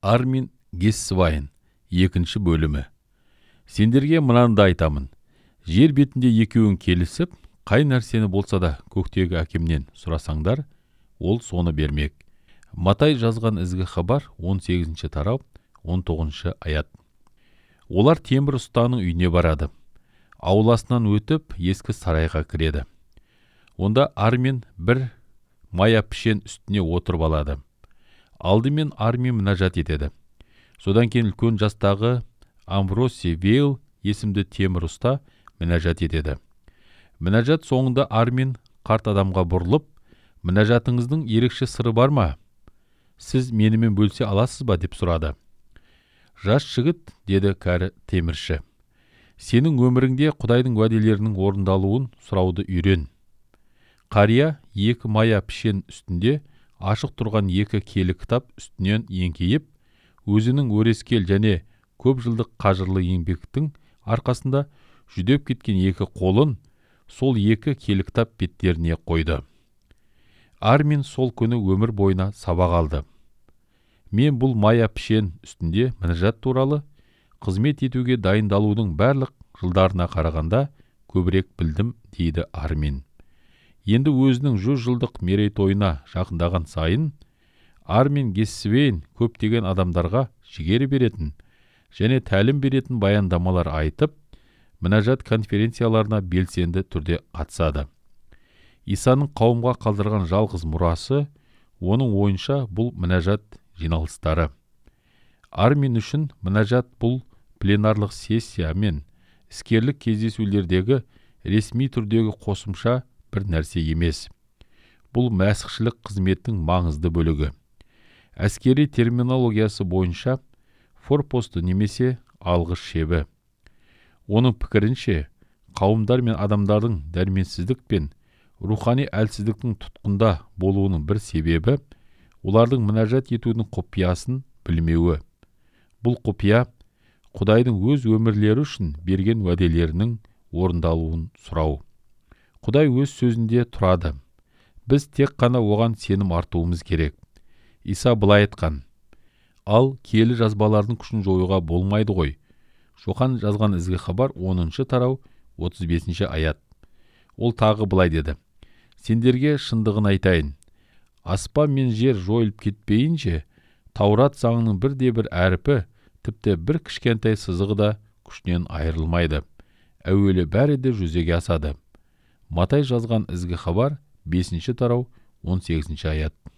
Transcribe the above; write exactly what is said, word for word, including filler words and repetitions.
Армин Гессвайн, екінші бөлімі. Сендерге мынанды айтамын. Жер бетінде екеуің келісіп, қай нәрсені болса да көктегі әкемнен сұрасаңдар, ол соны бермек. Матай жазған ізгі хабар он сегізінші тарау он тоғызыншы аят. Олар темір ұстаның үйіне барады. Ауласынан өтіп, ескі сарайға кіреді. Онда Армин бір мая пішен үстіне отырып алады. Алдымен Армин мінәжат етеді. Содан кейін үлкен жастағы Амвросий Вейл есімді темір ұста мінәжат етеді. Мінәжат соңында Армин қарт адамға бұрылып, мінәжатыңыздың ерекше сыры бар ма? Сіз менімен бөлсе аласыз ба деп сұрады. Жас жігіт, деді кәрі темірші. Сенің өміріңде Құдайдың уәделерінің орындалуын сұрауды үйрен. Қария екі мая пішен үстінде ашық тұрған екі келі кітап үстінен еңкейіп, өзінің өрескел және көп жылдық қажырлы еңбектің арқасында жүдеп кеткен екі қолын сол екі келі кітап беттеріне қойды. Армин сол күні өмір бойына сабақ алды. Мен бұл мая пішен үстінде мінәжат туралы қызмет етуге дайындалудың барлық жылдарына қарағанда көбірек білдім, дейді Армин. Енді өзінің жүз жылдық мерейтойына жақындаған сайын, Армин Гессвайн көптеген адамдарға жігері беретін және тәлім беретін баяндамалар айтып, мінәжат конференцияларына белсенді түрде қатысады. Исаның қауымға қалдырған жалғыз мұрасы, оның ойынша бұл мінәжат жиналыстары. Армин үшін мінәжат бұл пленарлық сессия мен іскерлік кездесулердегі ресми түрдегі қосымша бір нәрсе емес. Бұл мәсіхшілік қызметтің маңызды бөлігі. Әскери терминологиясы бойынша форпосты немесе алғыш шебі. Оның пікірінше, қауымдар мен адамдардың дәрменсіздік пен рухани әлсіздіктің тұтқында болуының бір себебі, олардың мінәжат етудің құпиясын білмеуі. Бұл құпия Құдайдың өз өмірлері үшін берген уәделерінің орындалуын сұрау. Құдай өз сөзінде тұрады. Біз тек қана оған сенім артуымыз керек. Иса былай айтқан: ал киелі жазбалардың күшін жоюға болмайды ғой. Шоқан жазған ізгі хабар оныншы тарау отыз бесінші аят. Ол тағы былай деді: сендерге шындығын айтайын. Аспан мен жер жойылып кетпейінше, Таурат заңының бірде бір әріпі, тіпті бір кішкентай сызығы да күшінен айырылмайды. Әуелі бәрі де жүзеге асады. Матай жазған ізгі хабар бесінші тарау он сегізінші аят.